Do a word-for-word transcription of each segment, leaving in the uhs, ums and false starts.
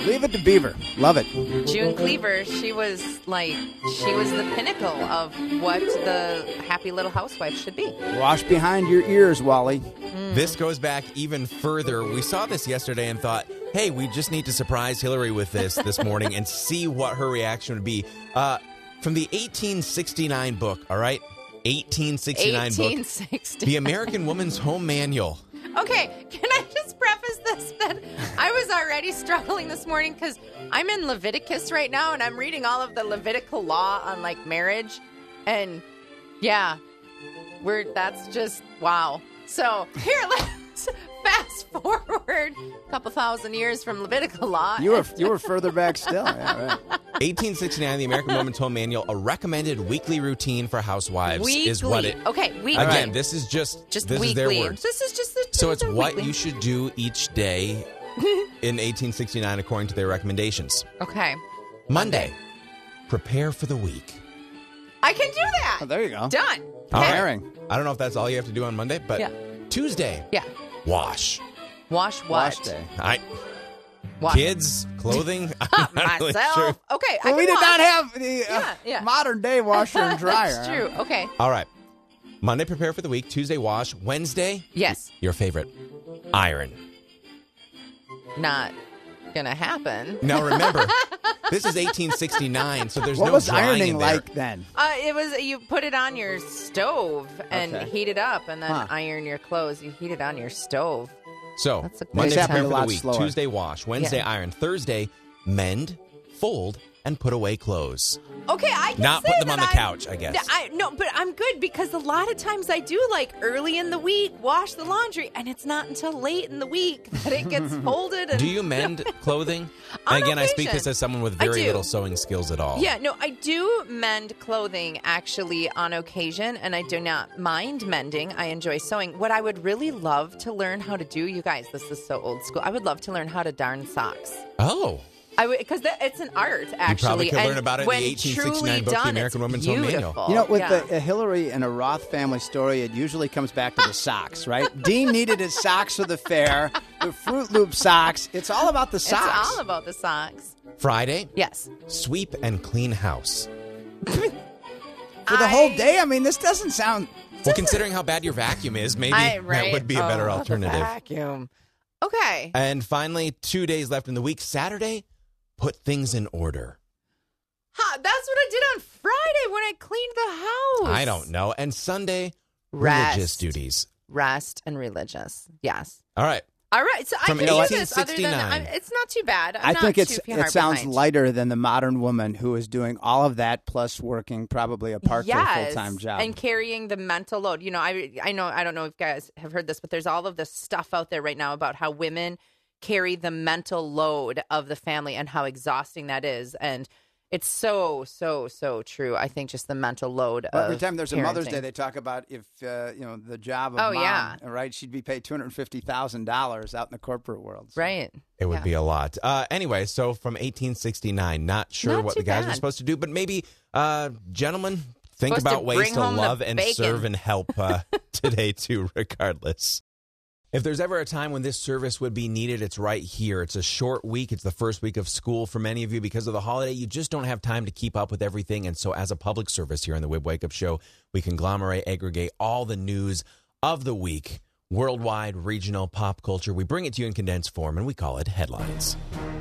Leave it to Beaver. Love it. June Cleaver, she was like, she was the pinnacle of what the happy little housewife should be. Wash behind your ears, Wally. Mm. This goes back even further. We saw this yesterday and thought, hey, we just need to surprise Hillary with this this morning and see what her reaction would be. Uh, from the eighteen sixty-nine book, all right? eighteen sixty-nine eighteen sixty. book. The American Woman's Home Manual. Okay, can I just preface this that I was already struggling this morning because I'm in Leviticus right now and I'm reading all of the Levitical law on like marriage. And yeah, we're that's just wow. So here, let's fast forward a couple thousand years from Levitical law. You were you were further back still. Yeah, right. eighteen sixty-nine, the American Woman's Home Manual, a recommended weekly routine for housewives weekly. is what it. Okay, weekly. Again, this is just just this weekly. is their words. This is just the. So it's what weekly. you should do each day in eighteen sixty-nine according to their recommendations. Okay. Monday, prepare for the week. I can do that. Oh, there you go. Done. All right. Preparing. I don't know if that's all you have to do on Monday, but Yeah. Tuesday, Yeah. wash. Wash what? Wash day. I Wash. kids, clothing. I'm not really Myself. sure. Okay. I Well, we can did wash. not have the uh, Yeah, yeah. modern day washer and dryer. That's true. Okay. All right. Monday, prepare for the week. Tuesday, wash. Wednesday, Yes. your favorite, iron. Not gonna happen. Now remember, this is eighteen sixty-nine, so there's What no was drying ironing in there. like then? Uh, it was you put it on your stove and Okay. heat it up, and then Huh. iron your clothes. You heat it on your stove. So That's a good Monday, This prepare happened a for the lot week. slower. Tuesday, wash. Wednesday, Yeah. iron. Thursday, mend, fold, and put away clothes. Okay, I can Not say put them on that the I'm- couch, I guess. that I, no, but I'm good because a lot of times I do like early in the week wash the laundry, and it's not until late in the week that it gets folded. And, Do you mend clothing? On And again, I speak occasion. this as someone with I very do. little sewing skills at all. Yeah, no, I do mend clothing actually on occasion, and I do not mind mending. I enjoy sewing. What I would really love to learn how to do, you guys, this is so old school. I would love to learn how to darn socks. Oh. I would, because it's an art, actually. You probably could and learn about it in when the eighteen truly sixty-nine book, The done, American it's Woman's Home Manual. beautiful. You know, with Yeah. the a Hillary and a Roth family story, it usually comes back to the socks, right? Dean needed his socks for the fair, the Fruit Loop socks. It's all about the socks. It's all about the socks. Friday, Yes. sweep and clean house. for the whole day? I mean, this doesn't sound... Well, considering how bad your vacuum is, maybe I, right? that would be a better Oh, the alternative. vacuum. Okay. And finally, two days left in the week. Saturday, put things in order. Ha, that's what I did on Friday when I cleaned the house. I don't know. And Sunday, Rest. religious duties. Rest and religious. Yes. All right. All right. So I From can do this other than eighteen sixty-nine. I'm, it's not too bad. I'm I not think it's too it far sounds behind. lighter than the modern woman who is doing all of that plus working probably a part yes, to a full-time job. and carrying the mental load. You know, I I know I don't know if you guys have heard this, but there's all of this stuff out there right now about how women carry the mental load of the family and how exhausting that is. And it's so, so, so true. I think just the mental load Well, of every time there's a Mother's parenting. Day, they talk about if, uh, you know, the job of Oh, mom, yeah. right? She'd be paid two hundred fifty thousand dollars out in the corporate world. So. Right. It would Yeah. be a lot. Uh, anyway, so from eighteen sixty-nine, not sure Not what too the guys bad. are supposed to do, but maybe, uh, gentlemen, think Supposed to about ways bring to home the love and bacon. serve and help uh, today, too, regardless. If there's ever a time when this service would be needed, it's right here. It's a short week. It's the first week of school for many of you. Because of the holiday, you just don't have time to keep up with everything. And so as a public service here on the Wib Wake Up Show, we conglomerate, aggregate all the news of the week, worldwide, regional, pop culture. We bring it to you in condensed form, and we call it Headlines.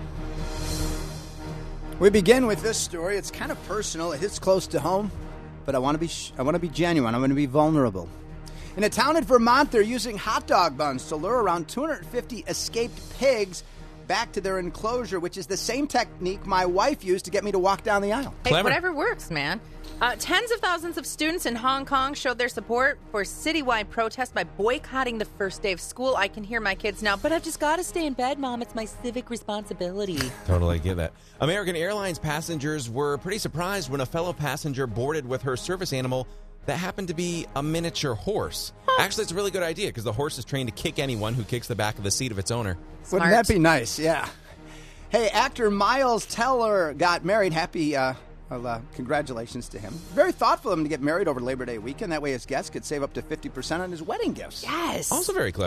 We begin with this story. It's kind of personal. It hits close to home, but I want to be sh- I want to be genuine. I want to be vulnerable. In a town in Vermont, they're using hot dog buns to lure around two hundred fifty escaped pigs back to their enclosure, which is the same technique my wife used to get me to walk down the aisle. Hey, Clever. whatever works, man. Uh, tens of thousands of students in Hong Kong showed their support for citywide protest by boycotting the first day of school. I can hear my kids now, but I've just got to stay in bed, Mom. It's my civic responsibility. Totally get that. American Airlines passengers were pretty surprised when a fellow passenger boarded with her service animal that happened to be a miniature horse. Actually, it's a really good idea because the horse is trained to kick anyone who kicks the back of the seat of its owner. Smart. Wouldn't that be nice? Yeah. Hey, actor Miles Teller got married. Happy, uh, well, uh, congratulations to him. Very thoughtful of him to get married over Labor Day weekend. That way his guests could save up to fifty percent on his wedding gifts. Yes. Also very clever.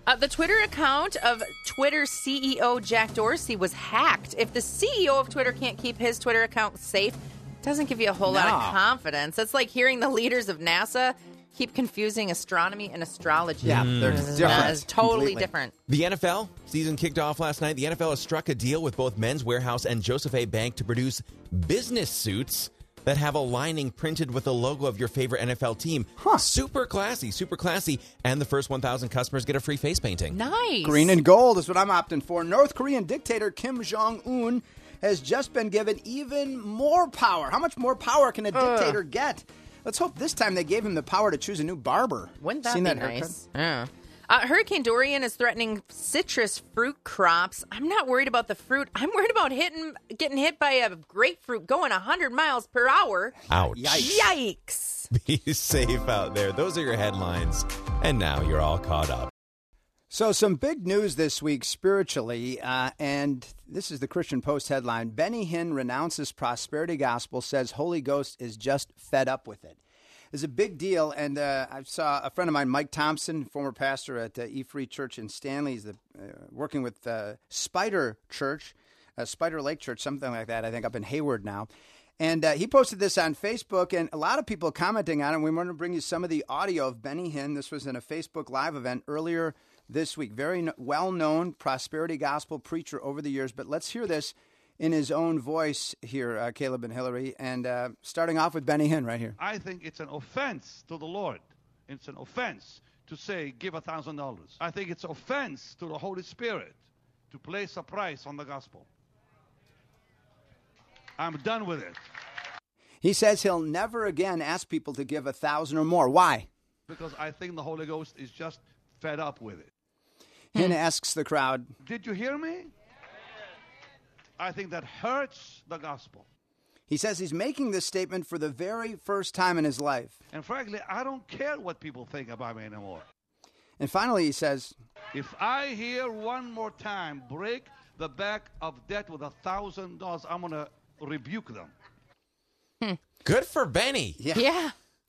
Uh, the Twitter account of Twitter C E O Jack Dorsey was hacked. If the C E O of Twitter can't keep his Twitter account safe, it doesn't give you a whole No. lot of confidence. It's like hearing the leaders of NASA keep confusing astronomy and astrology. Yeah, they're It's different. totally Completely. different. The N F L season kicked off last night. The N F L has struck a deal with both Men's Warehouse and Joseph A. Bank to produce business suits that have a lining printed with the logo of your favorite N F L team. Huh. Super classy, super classy. And the first one thousand customers get a free face painting. Nice. Green and gold is what I'm opting for. North Korean dictator Kim Jong-un has just been given even more power. How much more power can a dictator get? Let's hope this time they gave him the power to choose a new barber. Wouldn't that Seen be that haircut? nice? Yeah. Uh, Hurricane Dorian is threatening citrus fruit crops. I'm not worried about the fruit. I'm worried about hitting, getting hit by a grapefruit going one hundred miles per hour. Ouch. Yikes. Yikes. Be safe out there. Those are your headlines. And now you're all caught up. So some big news this week spiritually, uh, and this is the Christian Post headline. Benny Hinn renounces prosperity gospel, says Holy Ghost is just fed up with it. It's a big deal, and uh, I saw a friend of mine, Mike Thompson, former pastor at uh, E-Free Church in Stanley. He's the, uh, working with uh, Spider Church, uh, Spider Lake Church, something like that, I think, up in Hayward now. And uh, he posted this on Facebook, and a lot of people commenting on it. We want to bring you some of the audio of Benny Hinn. This was in a Facebook Live event earlier this week. Very no- well-known prosperity gospel preacher over the years, but let's hear this in his own voice here, uh, Caleb and Hillary, and uh, starting off with Benny Hinn right here. I think it's an offense to the Lord. It's an offense to say, give a thousand dollars. I think it's offense to the Holy Spirit to place a price on the gospel. I'm done with it. He says he'll never again ask people to give a thousand or more. Why? Because I think the Holy Ghost is just fed up with it. Hinn asks the crowd, Did you hear me? I think that hurts the gospel. he says he's making this statement for the very first time in his life. And frankly, I don't care what people think about me anymore. And finally he says, If I hear one more time, break the back of debt with a thousand dollars, I'm going to rebuke them. Good for Benny. yeah. Yeah.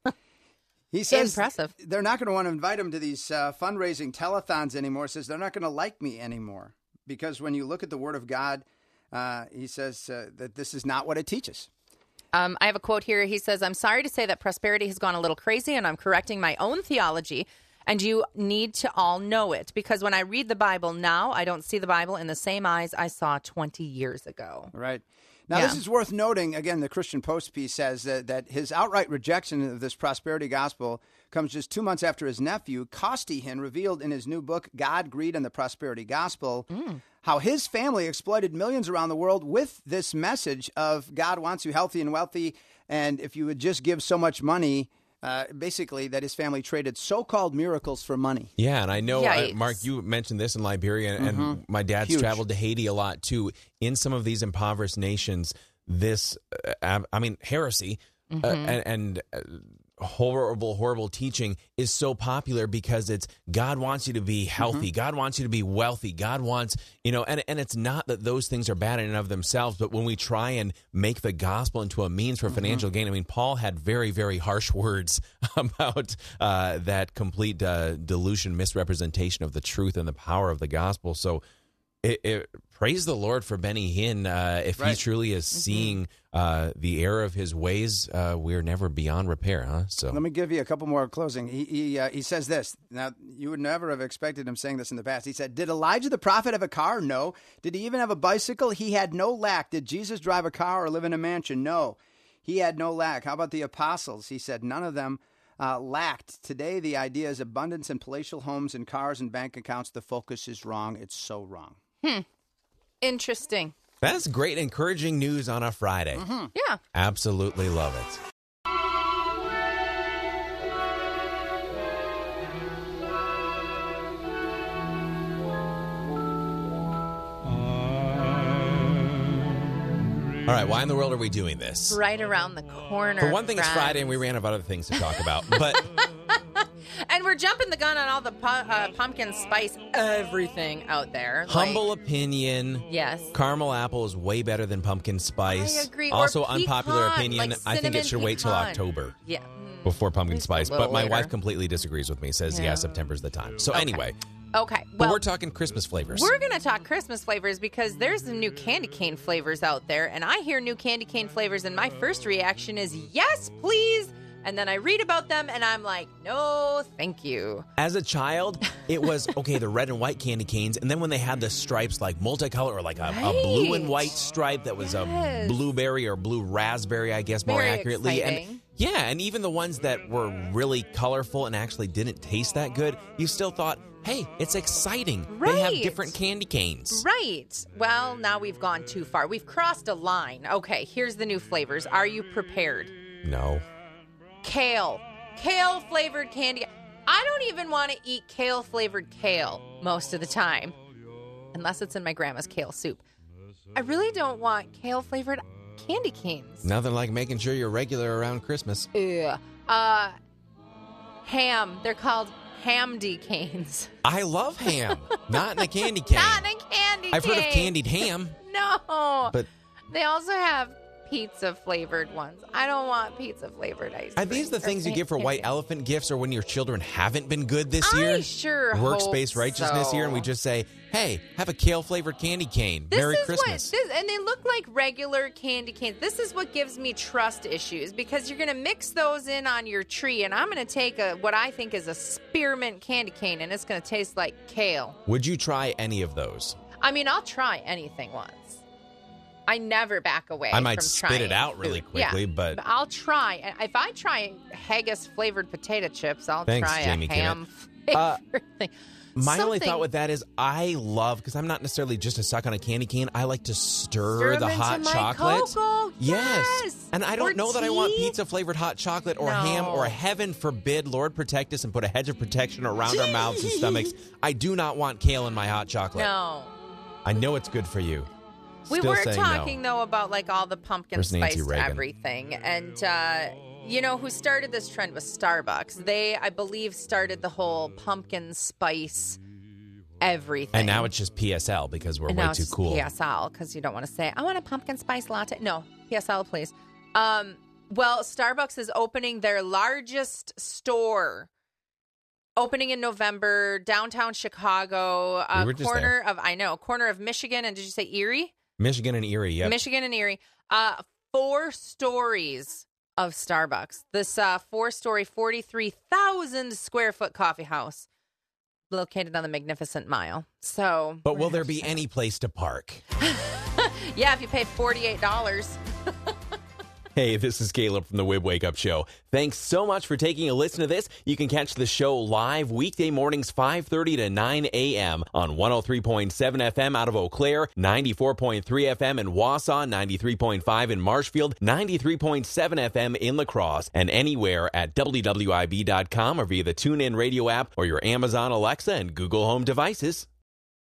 He says Impressive. they're not going to want to invite him to these uh, fundraising telethons anymore. Says they're not going to like me anymore. Because when you look at the Word of God, uh, he says uh, that this is not what it teaches. Um, I have a quote here. He says, I'm sorry to say that prosperity has gone a little crazy, and I'm correcting my own theology, and you need to all know it. Because when I read the Bible now, I don't see the Bible in the same eyes I saw twenty years ago. Right. Now, Yeah. this is worth noting. Again, the Christian Post piece says that, that his outright rejection of this prosperity gospel comes just two months after his nephew, Costi Hinn, revealed in his new book, God, Greed, and the Prosperity Gospel, Mm. how his family exploited millions around the world with this message of God wants you healthy and wealthy, and if you would just give so much money, uh, basically that his family traded so-called miracles for money. Yeah, and I know, uh, Yikes. Mark, you mentioned this in Liberia, and, and my dad's Huge. traveled to Haiti a lot, too. In some of these impoverished nations, this, uh, ab- I mean, heresy uh, and, and uh, horrible, horrible teaching is so popular because it's God wants you to be healthy. God wants you to be wealthy. God wants, you know, and, and it's not that those things are bad in and of themselves, but when we try and make the gospel into a means for financial gain, I mean, Paul had very, very harsh words about uh, that complete uh, delusion, misrepresentation of the truth and the power of the gospel. So it, it, praise the Lord for Benny Hinn. Uh, if Right. he truly is seeing uh, the error of his ways, uh, we're never beyond repair, huh? So Let me give you a couple more closing. He he, uh, he says this. Now, you would never have expected him saying this in the past. He said, did Elijah the prophet have a car? No. Did he even have a bicycle? He had no lack. Did Jesus drive a car or live in a mansion? No. He had no lack. How about the apostles? He said, none of them uh, lacked. Today, the idea is abundance in palatial homes and cars and bank accounts. The focus is wrong. It's so wrong. Interesting. that's great, encouraging news on a Friday. Yeah. Absolutely love it. All right, why in the world are we doing this? Right around the corner. For one thing, it's friends. Friday, and we ran out of other things to talk about. But And we're jumping the gun on all the pu- uh, pumpkin spice everything out there. Like- humble opinion, Yes. caramel apple is way better than pumpkin spice. I agree. Or Also, unpopular pecan, opinion, like I think it cinnamon should wait till pecan. October Yeah. Mm. before pumpkin Just a spice. little But my later. wife completely disagrees with me, says, yeah, Yeah. September's the time. So Okay. anyway, Okay, But well, we're talking Christmas flavors. we're going to talk Christmas flavors because there's some new candy cane flavors out there, and I hear new candy cane flavors, and my first reaction is, yes, please. And then I read about them, and I'm like, no, thank you. As a child, it was, okay, the red and white candy canes, and then when they had the stripes like multicolor or like a, a blue and Right. white stripe that was Yes. a blueberry or blue raspberry, I guess, more Very accurately. exciting. And yeah, and even the ones that were really colorful and actually didn't taste that good, you still thought, hey, it's exciting. They have Right. different candy canes. Right. Well, now we've gone too far. We've crossed a line. Okay, here's the new flavors. Are you prepared? No. Kale. Kale flavored candy. I don't even want to eat kale flavored kale most of the time, unless it's in my grandma's kale soup. I really don't want kale flavored candy canes. Nothing like making sure you're regular around Christmas. Ugh. Uh, ham. They're called Hamdy canes. I love ham, not in a candy cane. Not in a candy I've cane. heard of candied ham, No. but They also have pizza flavored ones. I don't want pizza flavored ice are cream. these the or things you can- give for white elephant gifts or when your children haven't been good this I year? sure Workspace hope righteousness so. here, and we just say, hey, have a kale flavored candy cane. This Merry is Christmas. What, this, and they look like regular candy canes. This is what gives me trust issues because you're going to mix those in on your tree, and I'm going to take a what I think is a spearmint candy cane, and it's going to taste like kale. Would you try any of those? I mean, I'll try anything once. I never back away. I might from spit trying it out really food. quickly, Yeah, but- I'll try. And if I try haggis flavored potato chips, I'll Thanks, try Jamie a ham Uh, flavored thing. My only Something- thought with that is I love, because I'm not necessarily just a suck on a candy cane, I like to stir, Stir 'em the into hot my chocolate. cocoa. Yes. And I don't Or know that I want tea. pizza flavored hot chocolate or ham No. or heaven forbid, Lord protect us and put a hedge of protection around our mouths and stomachs. I do not want kale in my hot chocolate. No. I know it's good for you. We Still were saying talking, no. though, about like all the pumpkin Where's Nancy spiced Reagan? everything. And, uh, you know, who started this trend was Starbucks. They, I believe, started the whole pumpkin spice everything. And now it's just P S L because we're And way now it's too just cool. P S L because you don't want to say, I want a pumpkin spice latte. No, P S L, please. Um, well, Starbucks is opening their largest store. Opening in November, downtown Chicago, a We were just corner of, I know, corner of Michigan. And did you say Erie? Michigan and Erie, yep. Michigan and Erie. Uh, four stories of Starbucks. This uh, four-story, forty-three thousand square foot coffee house located on the Magnificent Mile. So, But we're will gonna there have to be check. any place to park? Yeah, if you pay forty-eight dollars. Hey, this is Caleb from the Wib Wake Up Show. Thanks so much for taking a listen to this. You can catch the show live weekday mornings five thirty to nine a.m. on one oh three point seven F M out of Eau Claire, ninety-four point three F M in Wausau, ninety-three point five in Marshfield, ninety-three point seven F M in La Crosse, and anywhere at W W I B dot com or via the TuneIn radio app or your Amazon Alexa and Google Home devices.